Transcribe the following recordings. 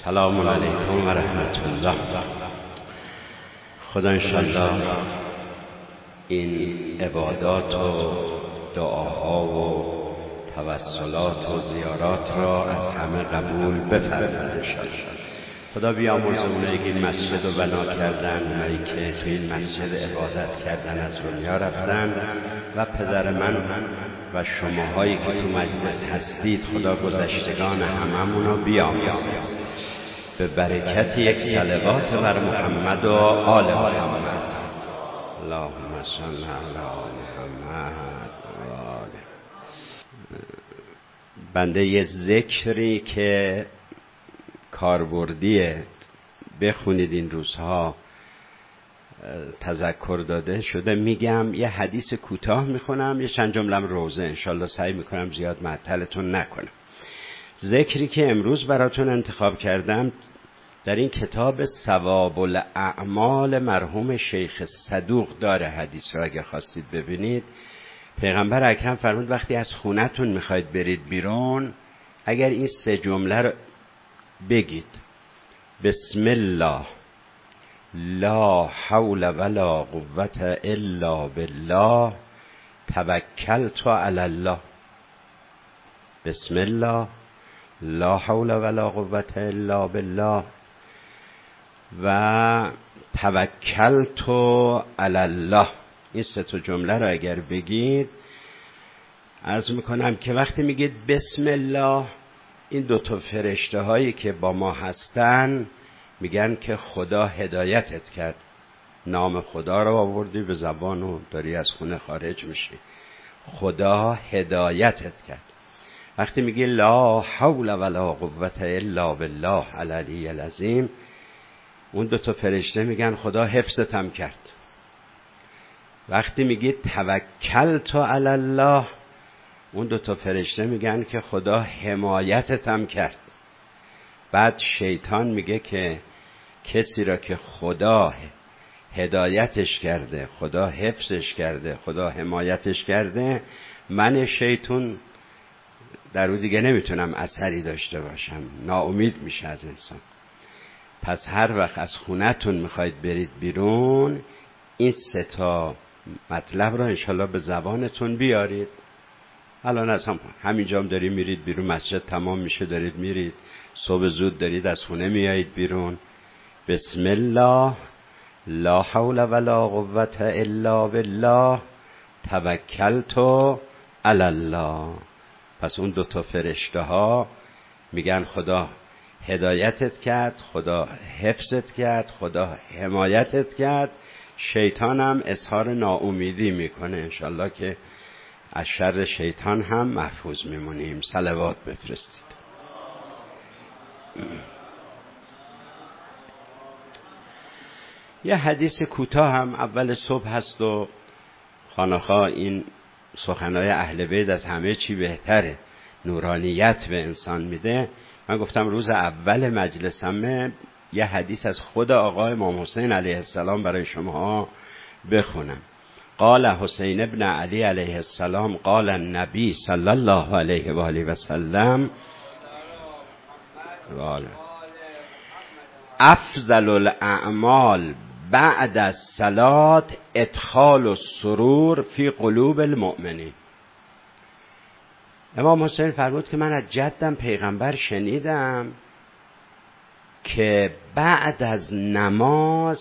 السلام علیکم و رحمت الله. خدا انشالله این عبادات و دعاها و توسلات و زیارات را از همه قبول بفرماید انشالله. خدا بیامرزه اونایی که این مسجد رو بنا کردن، اونایی که تو این مسجد عبادت کردن از دنیا رفتن، و پدر من و شماهایی که تو مجلس هستید، خدا گذشتگان هممون رو بیامرزه به برکت یک صلوات بر محمد و آل محمد. اللهم صل علی محمد و آل. بنده یه ذکری که کاربردیه بخونید این روزها تذکر داده شده، میگم یه حدیث کوتاه میخونم، یه چند جمله‌ام روزه، انشالله سعی میکنم زیاد معطلتون نکنم. ذکری که امروز براتون انتخاب کردم در این کتاب ثواب الاعمال مرحوم شیخ صدوق داره. حدیث رو اگه خواستید ببینید، پیغمبر اکرم فرمود وقتی از خونتون میخواید برید بیرون، اگر این 3 جمله رو بگید: بسم الله، لا حول ولا قوة الا بالله، توکلت علی الله. بسم الله، لا حول ولا قوة الا بالله و توکلت علی الله. این 3 جمله رو اگر بگید، عرض میکنم که وقتی میگید بسم الله، این 2 فرشته هایی که با ما هستن میگن که خدا هدایتت کرد، نام خدا رو آوردی به زبان و داری از خونه خارج میشی، خدا هدایتت کرد. وقتی میگی لا حول ولا قوة الا بالله العلی العظیم، اون 2 فرشته میگن خدا حفظتم کرد. وقتی میگی توکلت علی الله، اون 2 فرشته میگن که خدا حمایتتم کرد. بعد شیطان میگه که کسی را که خدا هدایتش کرده، خدا حفظش کرده، خدا حمایتش کرده، من شیطان در او دیگه نمیتونم اثری داشته باشم، ناامید میشه از انسان. پس هر وقت از خونتون میخواید برید بیرون، این 3 مطلب را انشالله به زبانتون بیارید. الان از همینجا هم دارید میرید بیرون، مسجد تمام میشه دارید میرید، صبح زود دارید از خونه میایید بیرون. بسم الله، لا حول ولا قوة الا بالله، توکلت علی الله. پس اون 2 فرشته ها میگن خدا هدایتت کرد، خدا حفظت کرد، خدا حمایتت کرد. شیطان هم اظهار ناامیدی میکنه، انشالله که از شر شیطان هم محفوظ میمونیم. صلوات بفرستید. یه حدیث کوتاه هم اول صبح هست و خانخواه این سخنهای اهل بیت از همه چی بهتره، نورانیت به انسان میده. من گفتم روز اول مجلسمه یه حدیث از خود آقا امام حسین علیه السلام برای شما بخونم. قال حسین ابن علی علیه السلام قال النبی صلی الله علیه و آله و سلم افضل الاعمال بعد الصلاة ادخال السرور فی قلوب المؤمنین. امام حسین فرمود که من از جدم پیغمبر شنیدم که بعد از نماز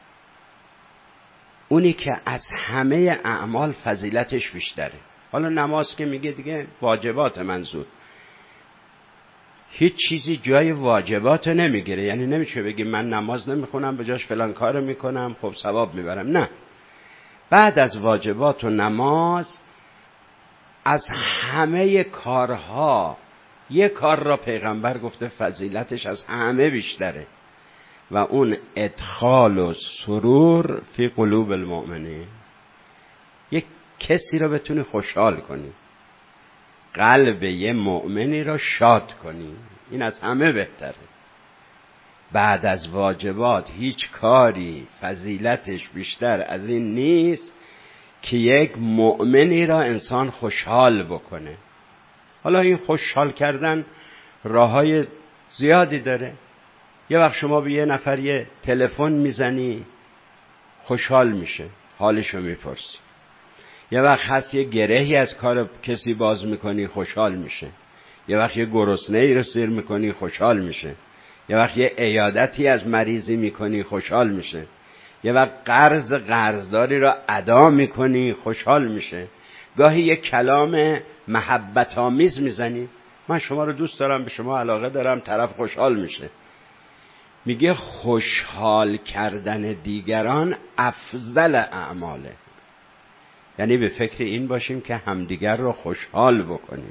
اونی که از همه اعمال فضیلتش بیشتره. حالا نماز که میگه دیگه واجبات منظور، هیچ چیزی جای واجبات نمیگیره. یعنی نمیشه بگی من نماز نمیخونم به جاش فلان کارو میکنم خب ثواب میبرم. نه، بعد از واجبات و نماز از همه کارها یک کار را پیغمبر گفته فضیلتش از همه بیشتره و اون ادخال و سرور فی قلوب المؤمنین. یک کسی را بتونی خوشحال کنی، قلب یه مؤمنی را شاد کنی، این از همه بهتره. بعد از واجبات هیچ کاری فضیلتش بیشتر از این نیست که یک مؤمنی را انسان خوشحال بکنه. حالا این خوشحال کردن راههای زیادی داره. یه وقت شما به یه نفر یه تلفن میزنی خوشحال میشه، حالشو میپرسی. یه وقت هست یه گرهی از کار کسی باز میکنی خوشحال میشه. یه وقت یه گرسنه ای رو سیر میکنی خوشحال میشه. یه وقت یه عیادتی از مریضی میکنی خوشحال میشه. یه وقت قرضداری رو ادا میکنی خوشحال میشه. گاهی یه کلام محبت آمیز میزنی، من شما رو دوست دارم، به شما علاقه دارم، طرف خوشحال میشه. میگه خوشحال کردن دیگران افضل اعماله، یعنی به فکر این باشیم که همدیگر رو خوشحال بکنیم.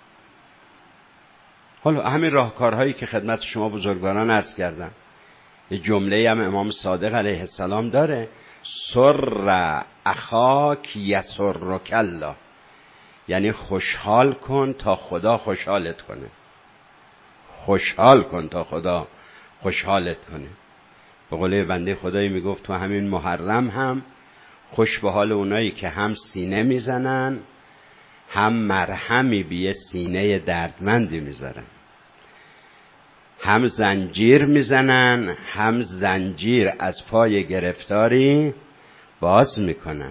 حالا همین راهکارهایی که خدمت شما بزرگواران عرض کردم، یه جمله هم امام صادق علیه السلام داره، سر اخاک یسرک الله، یعنی خوشحال کن تا خدا خوشحالت کنه. خوشحال کن تا خدا خوشحالت کنه. به قول بنده خدایی میگفت تو همین محرم هم خوش به حال اونایی که هم سینه میزنن، هم مرهمی بیه سینه دردمندی میذارن، هم زنجیر میزنن، هم زنجیر از پای گرفتاری باز میکنن،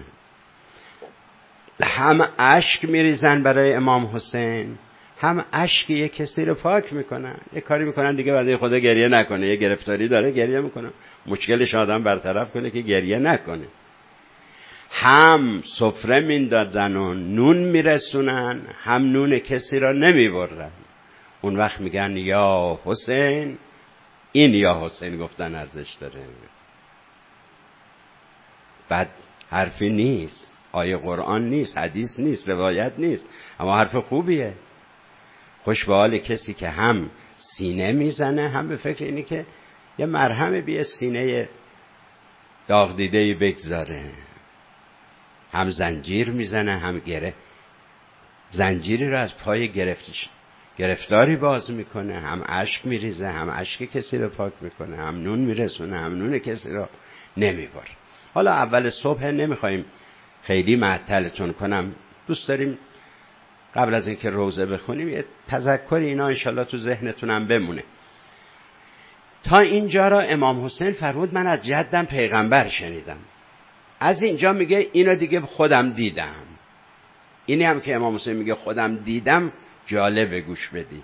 هم اشک میریزن برای امام حسین، هم اشک یک کسی رو پاک میکنن. یه کاری میکنن دیگه بعد خدا گریه نکنه، یه گرفتاری داره گریه میکنه، مشکلش آدم برطرف کنه که گریه نکنه. هم سفره میندازن و نون میرسونن، هم نون کسی را نمیبرن. اون وقت میگن یا حسین، این یا حسین گفتن ارزش داره. بعد حرفی نیست، آیه قرآن نیست، حدیث نیست، روایت نیست، اما حرف خوبیه. خوش به حال کسی که هم سینه میزنه، هم به فکر اینی که یه مرهم بیه سینه داغ دیده‌ای بگذاره، هم زنجیر میزنه، هم زنجیری رو از پای گرفتاری باز میکنه، هم اشک میریزه، هم اشک کسی رو پاک میکنه، هم نون میرسونه، هم نون کسی رو نمیبره. حالا اول صبح نمیخوایم خیلی معطلتون کنم، دوست داریم قبل از اینکه روزه بخونیم یه تذکر اینا انشالله تو ذهنتونم بمونه. تا اینجا را امام حسین فرمود من از جدم پیغمبر شنیدم. از اینجا میگه اینو دیگه خودم دیدم. اینی هم که امام حسین میگه خودم دیدم جالب گوش بدید.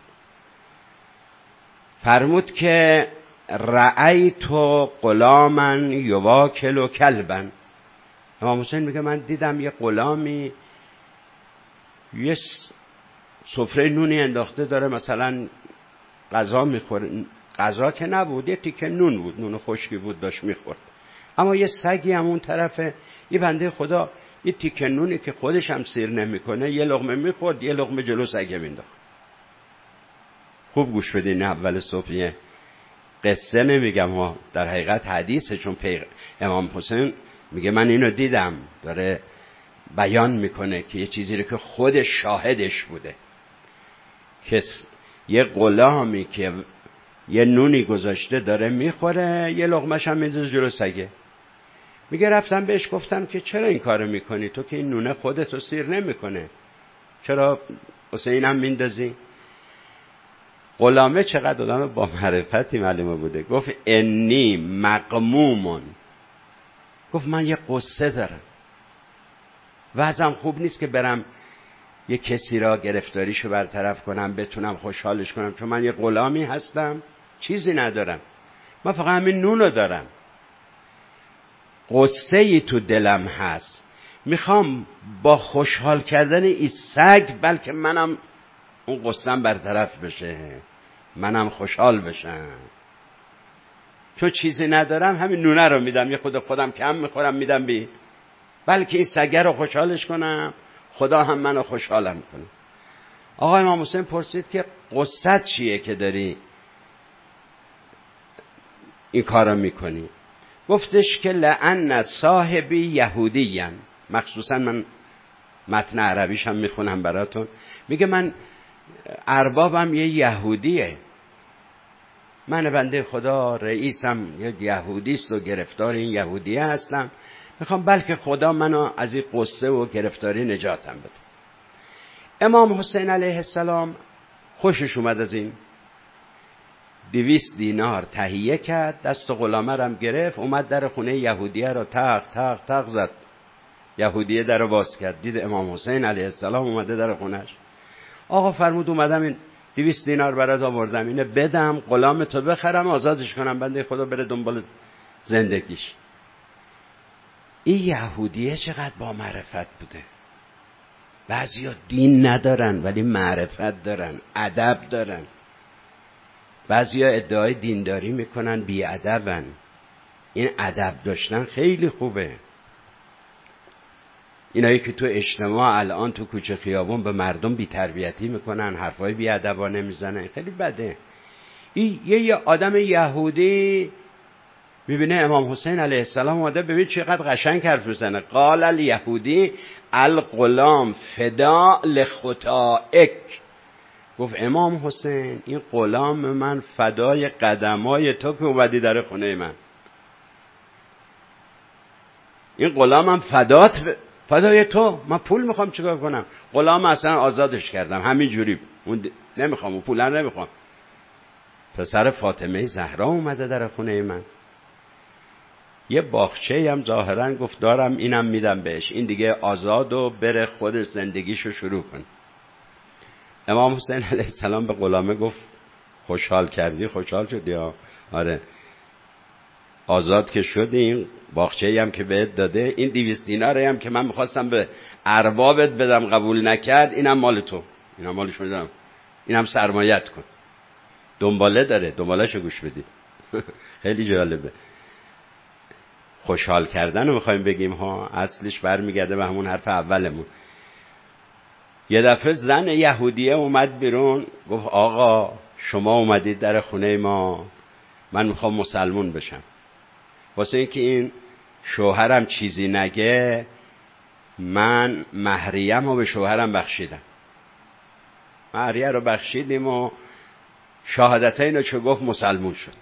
فرمود که رأیت غلاما یواکل کلبا. امام حسین میگه من دیدم یه غلامی یه سفره نونی انداخته داره مثلا غذا میخوره، غذا که نبود، یه تیکه نون بود، نون خشکی بود داشت میخورد، اما یه سگی هم اون طرفه. یه بنده خدا یه تیکه نونی که خودش هم سیر نمیکنه یه لقمه میخورد، یه لقمه جلو سگه مینداخت. خوب گوش بدین، اول صبح قصه نمیگم ها، در حقیقت حدیثه، چون امام حسین میگه من اینو دیدم، داره بیان میکنه که یه چیزی رو که خودش شاهدش بوده، که یه غلامی که یه نونی گذاشته داره میخوره، یه لقمه‌ش هم میندازه جلو سگه. میگه رفتم بهش گفتم که چرا این کارو میکنی؟ تو که این نونه خودتو سیر نمیکنه، چرا حسین هم میندازی؟ غلامه چقدر آدم با معرفتی معلومه بوده، گفت انی مغمومون، گفت من یه قصه دارم، وضعم خوب نیست که برم یه کسی را گرفتاریشو برطرف کنم، بتونم خوشحالش کنم، چون من یه غلامی هستم، چیزی ندارم، من فقط همین نونو دارم، قصه ای تو دلم هست، میخوام با خوشحال کردن این سگ بلکه منم اون قصه‌ام برطرف بشه، منم خوشحال بشم، چون چیزی ندارم همین نونه رو میدم، یه خودم کم میخورم میدم بلکه این سگه رو خوشحالش کنم، خدا هم منو خوشحالم کنه. آقا امام حسین پرسید که قصت چیه که داری این کارو میکنی؟ گفتش که لعن صاحبی یهودیان، مخصوصا من متن عربیش هم میخونم براتون، میگه من اربابم یه یهودیه، من بنده خدا رئیسم یه یهودیست و گرفتار این یهودیه هستم، میخوام بلکه خدا منو از این قصه و گرفتاری نجاتم بده. امام حسین علیه السلام خوشش اومد از این، 200 دینار تهیه کرد، دست غلامه رم گرفت، اومد در خونه یهودیه رو تق تق تق زد. یهودیه در رو باز کرد، دید امام حسین علیه السلام اومده در خونش. آقا فرمود اومدم این 200 دینار برات آوردم، اینه بدم غلام تو بخرم آزادش کنم، بنده خدا بره دنبال زندگیش. این یهودیه چقدر با معرفت بوده. بعضیا دین ندارن ولی معرفت دارن، ادب دارن. بعضیا ادعای دینداری میکنن بی ادبن. این ادب داشتن خیلی خوبه. اینایی که تو اجتماع الان تو کوچه خیابون به مردم بی تربیتی میکنن، حرفای بی ادبانه میزنن، خیلی بده. یه آدم یهودی میبینه امام حسین علیه السلام اومده، ببین چقدر قشنگ حرف میزنه. قال الیهودی الغلام فدا لخطائک. گفت امام حسین این غلام من فدای قدمای تو که اومدی در خونه من. این غلامم فدای تو. من پول میخوام چیکار کنم؟ غلام اصلا آزادش کردم همین جوری، نمیخوام اون پول نمیخوام. پسر فاطمه زهرا اومده در خونه من. یه باغچه هم ظاهرا گفت دارم، اینم میدم بهش، این دیگه آزاد و بره خودش زندگیشو شروع کن. امام حسین علیه السلام به غلامه گفت خوشحال کردی؟ خوشحال شدی؟ آره. آزاد که شدی، این باغچه‌ای هم که بهت داده، این 200 دیناری هم که من میخواستم به اربابت بدم قبول نکرد، اینم مال تو، اینم مالش میدم، اینم سرمایت کن. دنباله داره، دنباله‌شو گوش بدید. خیلی جالبه. خوشحال کردن رو میخوایم بگیم ها، اصلش برمیگرده به همون حرف اولمون. یه دفعه زن یهودیه اومد بیرون، گفت آقا شما اومدید در خونه ما، من میخوام مسلمون بشم. واسه اینکه این شوهرم چیزی نگه، من مهریم رو به شوهرم بخشیدم. مهریه رو بخشیدیم و شهادتین رو چه گفت مسلمون شد.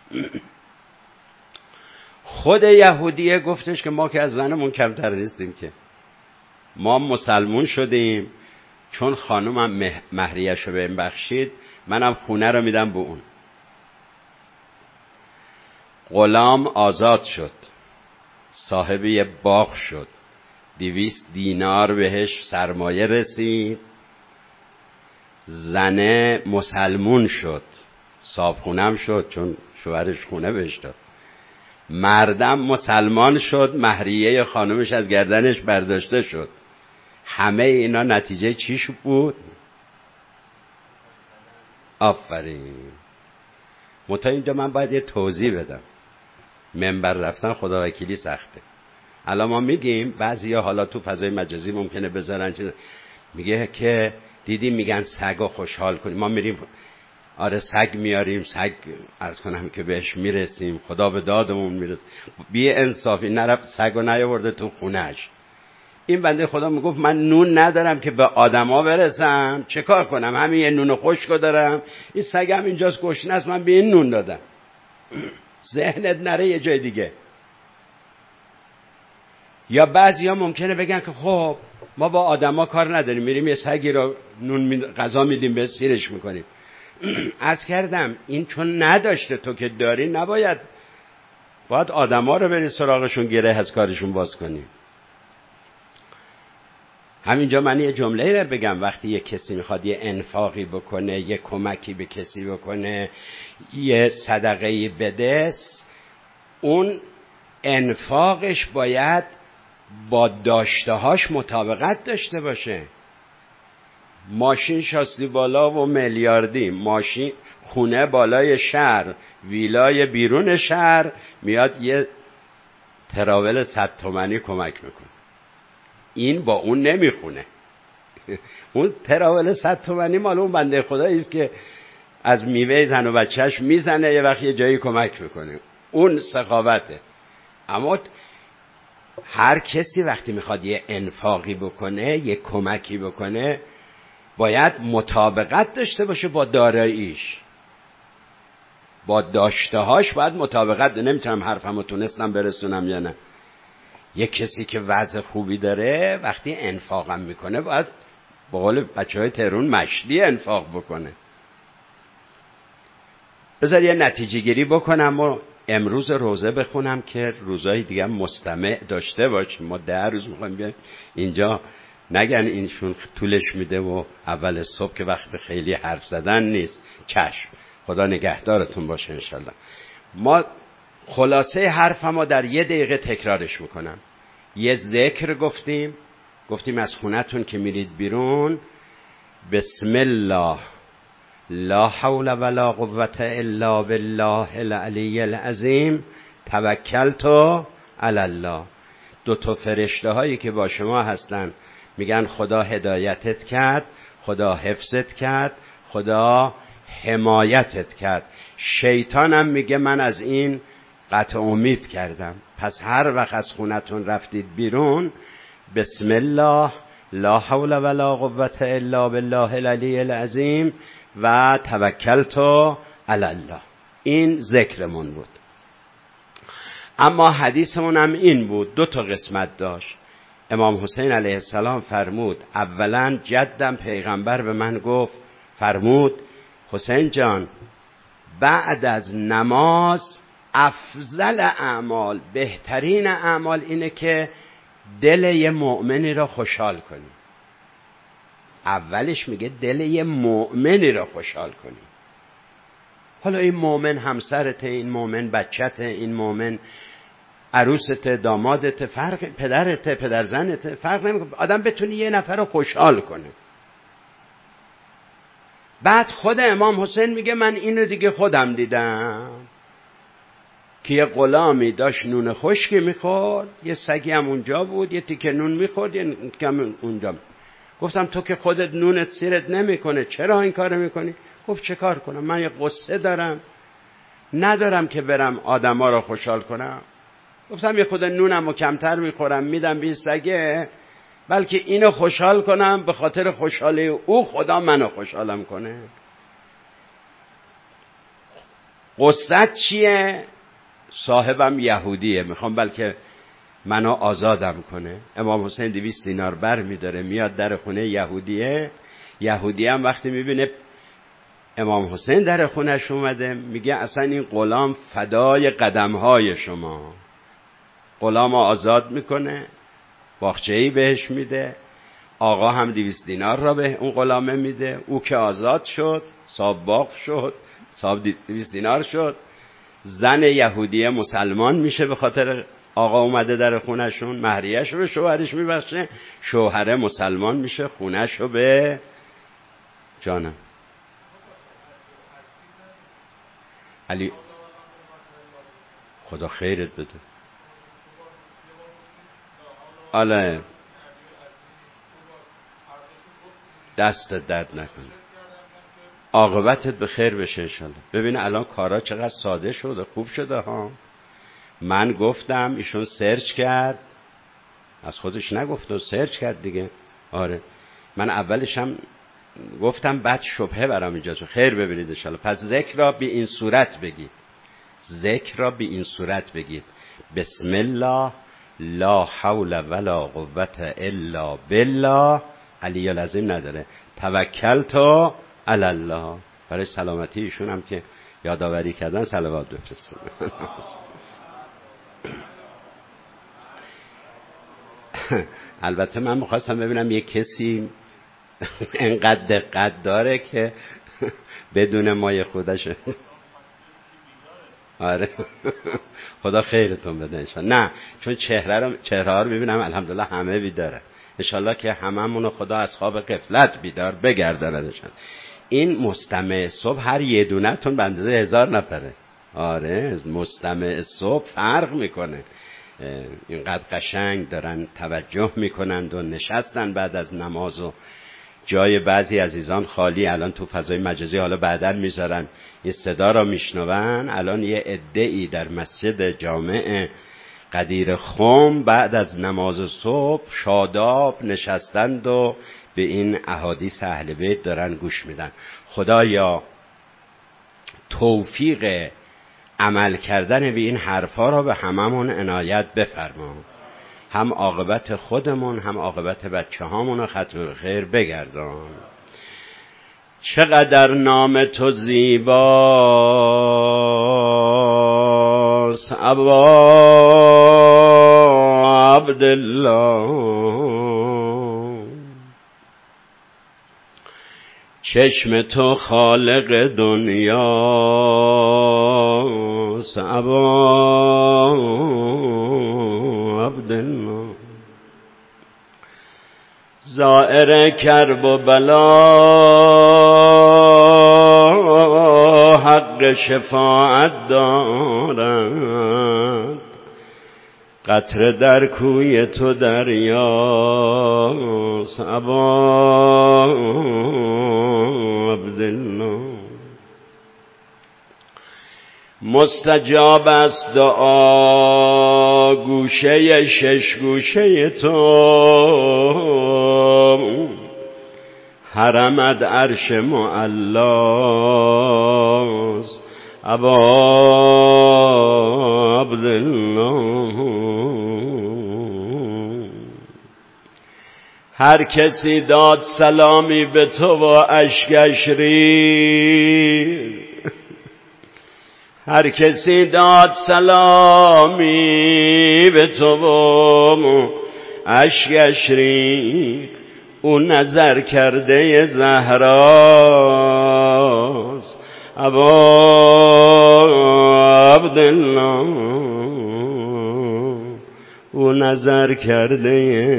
خود یهودیه گفتش که ما که از زنمون کمتر نیستیم، که ما مسلمون شدیم چون خانومم مهریه‌ش رو بهم بخشید، منم خونه رو میدم به اون. غلام آزاد شد، صاحب یه باغ شد، 200 دینار بهش سرمایه رسید، زنه مسلمون شد، صاحب خونم شد چون شوهرش خونه بهش داد. مردم مسلمان شد، مهریه خانومش از گردنش برداشته شد. همه اینا نتیجه چیش بود؟ آفرین. متا اینجا من باید یه توضیح بدم. منبر رفتن خدا وکیلی سخته. الان ما میگیم بعضیا حالا تو فضای مجازی ممکنه بذارن میگه که دیدیم میگن سگو خوشحال کنیم، ما میریم آره سگ میاریم، سگ عرض کنم که بهش میرسیم، خدا به دادمون میرسه. بی انصافی نرفت سگو نیاورده تو خونهش. این بنده خدا میگفت من نون ندارم که به آدما برسم، چه کار کنم؟ همین یه نون خشکو دارم، این سگم اینجاست گشنه است، من به این نون دادم. ذهنت نره یه جای دیگه. یا بعضیا ممکنه بگن که خب ما با آدما کار نداریم، میریم یه سگی رو نون غذا میدیم به سیرش میکنیم. عرض کردم این چون نداشته، تو که داری نباید، باید آدما رو بری سراغشون، گره از کارشون باز کنی. همینجا من یه جمله رو بگم، وقتی یه کسی میخواد یه انفاقی بکنه، یه کمکی به کسی بکنه، یه صدقه‌ای بده، اون انفاقش باید با داشته‌هاش مطابقت داشته باشه. ماشین شاسی بالا و میلیاردی، ماشین خونه بالای شهر، ویلای بیرون شهر، میاد یه تراول 100 تومانی کمک میکنه. این با اون نمیخونه. اون تراول 100 تومانی مال اون بنده خدایی است که از میوه زن و بچهش میزنه، یه وقت یه جایی کمک میکنه، اون سخاوته. اما هر کسی وقتی میخواد یه انفاقی بکنه، یه کمکی بکنه، باید مطابقت داشته باشه با داراییش، با داشتهاش باید مطابقت. نمیتونم حرفمو تونستم برسونم یا نه. یه کسی که وضع خوبی داره وقتی انفاقم میکنه باید به قول بچهای تهران مشتی انفاق بکنه. بذار یه نتیجه گیری بکنم و امروز روزه بخونم که روزهای دیگه مستمع داشته باشیم. ما 10 روز میخوایم بیایم اینجا، نگن اینشون طولش میده و اول صبح که وقت خیلی حرف زدن نیست. چشم، خدا نگهدارتون باشه انشالله. ما خلاصه حرفمو در 1 دقیقه تکرارش میکنم. یه ذکر گفتیم از خونتون که میرید بیرون، بسم الله لا حول ولا قوة الا بالله العلی العظیم توکلت علی الله. 2 فرشته هایی که با شما هستن میگن خدا هدایتت کرد، خدا حفظت کرد، خدا حمایتت کرد. شیطانم میگه من از این قطع امید کردم. پس هر وقت از خونتون رفتید بیرون، بسم الله لا حول ولا قوة الا بالله العلی العظیم و توکلت علی الله. این ذکرمون بود. اما حدیثمون هم این بود، 2 قسمت داشت. امام حسین علیه السلام فرمود، اولا جدم پیغمبر به من فرمود حسین جان، بعد از نماز افضل اعمال، بهترین اعمال اینه که دل یه مؤمنی را خوشحال کنی. اولش میگه دل یه مؤمنی را خوشحال کنی. حالا این مؤمن همسرته، این مؤمن بچته، این مؤمن عروست، دامادت، فرق پدرت، پدرزنت، فرق نمیکنه. آدم بتونی یه نفر رو خوشحال کنه. بعد خود امام حسین میگه من اینو دیگه خودم دیدم که یه غلامی داشت نون خشکی میخورد، یه سگی هم اونجا بود، یه تیکه نون میخورد، یه کم اونجا. گفتم تو که خودت نونت سیرت نمیکنه، چرا این کارو میکنی؟ گفت چه کار کنم، من یه قصه دارم، ندارم که برم آدما رو خوشحال کنم. گفتم یه خود نونم رو کمتر میخورم میدم به سگه، بلکه اینو خوشحال کنم، به خاطر خوشحالی او خدا منو خوشحالم کنه. قصت چیه؟ صاحبم یهودیه، میخوام بلکه منو آزادم کنه. امام حسین 200 دینار بر میداره، میاد در خونه یهودیه. یهودی هم وقتی میبینه امام حسین در خونش اومده، میگه اصلا این غلام فدای قدمهای شما. غلام آزاد میکنه، باغچه‌ای بهش میده، آقا هم 200 دینار را به اون غلامه میده. او که آزاد شد، صاحب باغ شد، صاحب 200 دینار شد. زن یهودیه مسلمان میشه به خاطر آقا اومده در خونشون، مهریه‌ش رو به شوهرش میبخشه، شوهره مسلمان میشه، خونش رو به جانم علی خدا خیرت بده. آله دست درد نکنه، عاقبتت به خیر بشه انشالله. ببین الان کارا چقدر ساده شده، خوب شده ها. من گفتم، ایشون سرچ کرد، از خودش نگفت و سرچ کرد دیگه. آره من اولش هم گفتم بعد شبهه برام ایجاد شد. خیر ببینید انشالله. پس ذکر را به این صورت بگید، ذکر را به این صورت بگید: بسم الله لا حول ولا قوة الا بالله، علی العظیم نداره، توکلت علی الله. برای سلامتی ایشون هم که یادآوری کردن صلوات بفرستید. البته من می‌خواستم ببینم یه کسی انقدر دقت داره که بدون مایه خودشه. آره خدا خیرتون بده انشالله. نه چون چهره ها رو ببینم الحمدلله همه بیداره، انشالله که هممونو خدا از خواب غفلت بیدار بگرداندشن. این مستمع صبح هر یه دونه تون به اندازه 1000 نفره. آره مستمع صبح فرق میکنه، اینقدر قشنگ دارن توجه میکنند و نشستن بعد از نماز و جای بعضی عزیزان خالی. الان تو فضای مجازی حالا بعداً میذارن این صدا را میشنون. الان یه عده‌ای در مسجد جامع قدیر خم بعد از نماز صبح شاداب نشستند و به این احادیث اهل بیت دارن گوش میدن. خدایا توفیق عمل کردن به این حرفا را به هممون عنایت بفرما، هم عاقبت خودمون هم عاقبت بچه هامون رو ختم خیر بگردان. چقدر نام تو زیباست ابا عبدالله، چشم تو خالق دنیاست ابا عبدالله، زائر کرب و بلا حق شفاعت دارد، قطره در کوی تو دریاست ابا عبدالله، مستجاب است دعا گوشه شش گوشه تو، حرمت عرش معلاست ابا عبدالله، هر کسی داد سلامی به تو و اشکش ریخت، هر کسی داد سلامی به تو و اشکش ریخت، او نظر کرده زهراست ابا عبدالله، او نظر کرده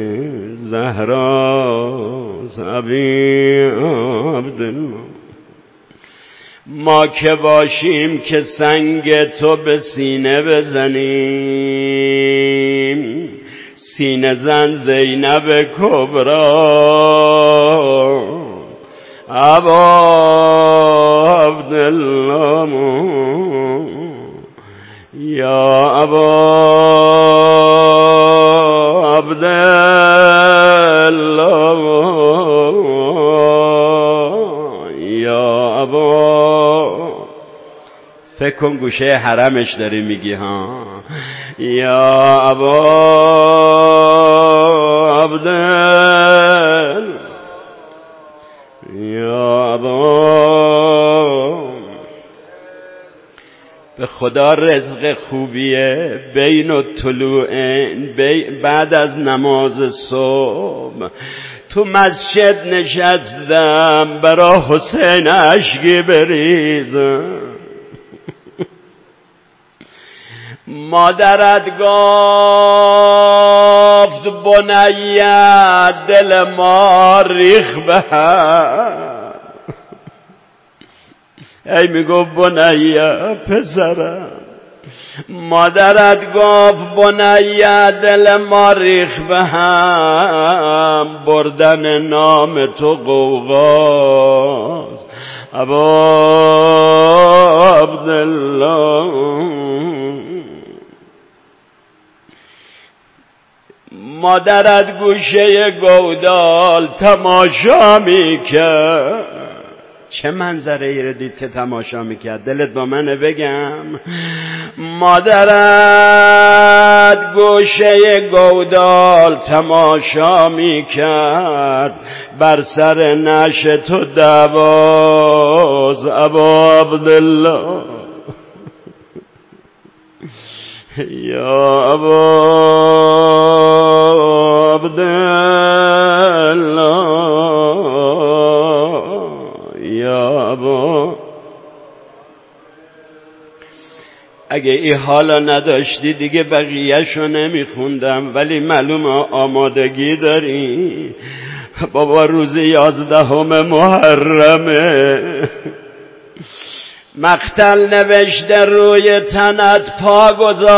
زهراست ابی عبدالله، ما که باشیم که سنگ تو به سینه بزنیم، سینه زن زینب کبرا ابا عبدالله، یا ابا عبدالله، یا ابا، فکر کن گوشه حرمش داری میگی ها، یا ابا عبدالله، یا ابا، به خدا رزق خوبیه بین الطلوعین، بعد از نماز صبح تو مسجد نشستم برا حسین اشکی بریزم، مادرت گفت بنیه دل ما ریخ به هم، ای میگفت بنیه پسرم، مادرت گفت بنیه دل ما ریخ به هم، بردن نام تو غوغاست ابا عبدالله، مادرت گوشه گودال تماشا میکرد، چه منظره ای رو دید که تماشا میکرد؟ دلت با منه بگم؟ مادرت گوشه گودال تماشا میکرد، بر سر نعش تو دواز ابا عبدالله، یا ابا عبدالله، یا ابا. اگه این حالا نداشتی دیگه بقیه‌شو نمیخوندم، ولی معلوم آمادگی داری. بابا روز 11 محرمه، مقتل نوشته روی تنت پا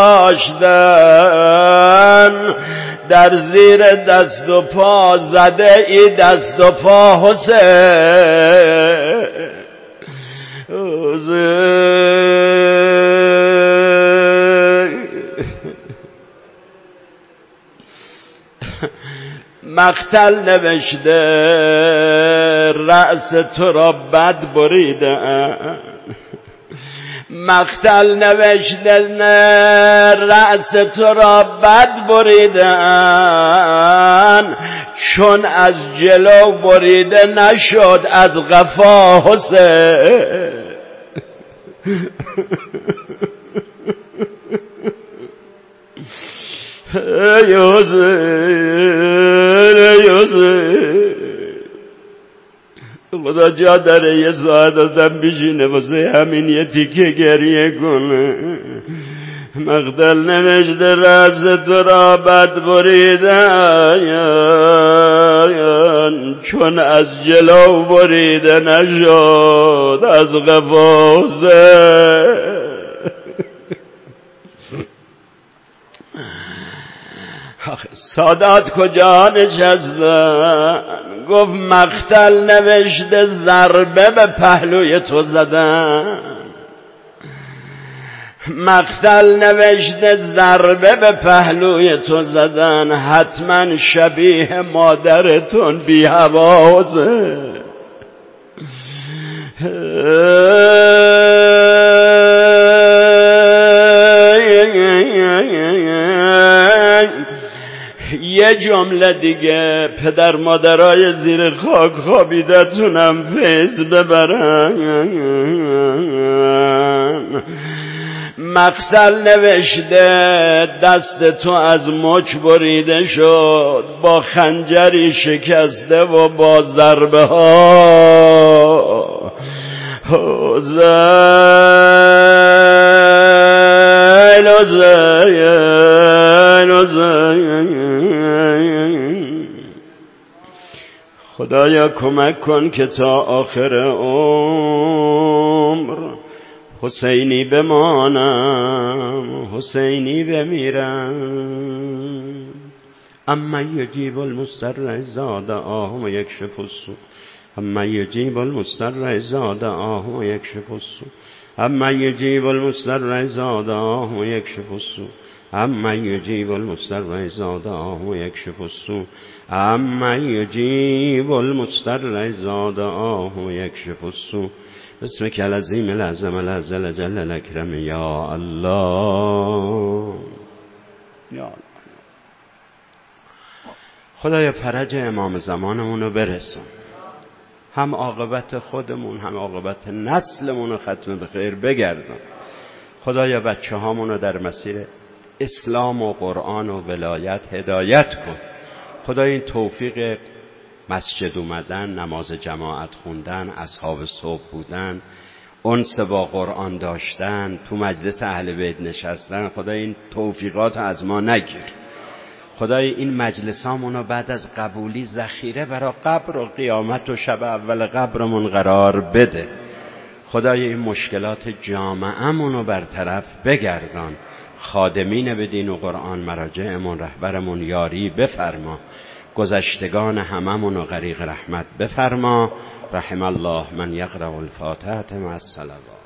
گذاشتن، در زیر دست و پا زده ای دست و پا حسین، مقتل نوشته رأس تو را بد بریدن، مقتل نوشته رأس تو را بد بریدن، چون از جلو بریده نشد از قفا حسین. ای حسین خدا جا داره یه ساعت آدم بشینه واسه همین یه تیکه گریه کنه. مقتل نوشته راز تو را بد بریدن چون از جلو بریده نشد از قفا حسین. سادات کجا نشستن گفت مقتل نوشته ضربه به پهلوی تو زدن. مقتل نوشته ضربه به پهلوی تو زدن حتما شبیه مادرتون بی حواسه. یه جمله دیگه پدر مادرای زیر خاک خوابیدتونم فیض ببرن. مقتل نوشته دست تو از مچ بریده شد با خنجری شکسته و با ضربه ها خدایا کمک کن که تا آخر عمر حسینی بمانم حسینی بمیرم. اما یجیب المضطر اذا دعاه و یکشف السوء. اما یجیب المضطر اذا دعاه و یکشف السوء. اما یجیب المضطر اذا دعاه و یکشف السوء. اما یجیب المضطر اذا دعاه و یکشف السوء. اما یجیب المضطر اذا دعاه و یکشف السوء. بسمک العظیم العظم العزل الجل الاکرم یا الله یا الله. خدایا فرج امام زمانمون رو برسون، هم عاقبت خودمون هم عاقبت نسلمون رو ختم به خیر بگردون. خدایا بچه هامون رو در مسیر اسلام و قرآن و ولایت هدایت کن. خدایا این توفیق مسجد اومدن، نماز جماعت خوندن، اصحاب صبح بودن، انس با قرآن داشتن، تو مجلس اهل بیت نشستن، خدای این توفیقات از ما نگیر. خدای این مجلسامونو بعد از قبولی ذخیره برای قبر و قیامت و شب اول قبرمون قرار بده. خدای این مشکلات جامعه‌مونو برطرف بگردان. خادمین به دین و قرآن مراجعمون رهبرمون یاری بفرما. گذشتگان هممونو غریق رحمت بفرما. رحم الله من یقرأ الفاتحة مع الصلوات.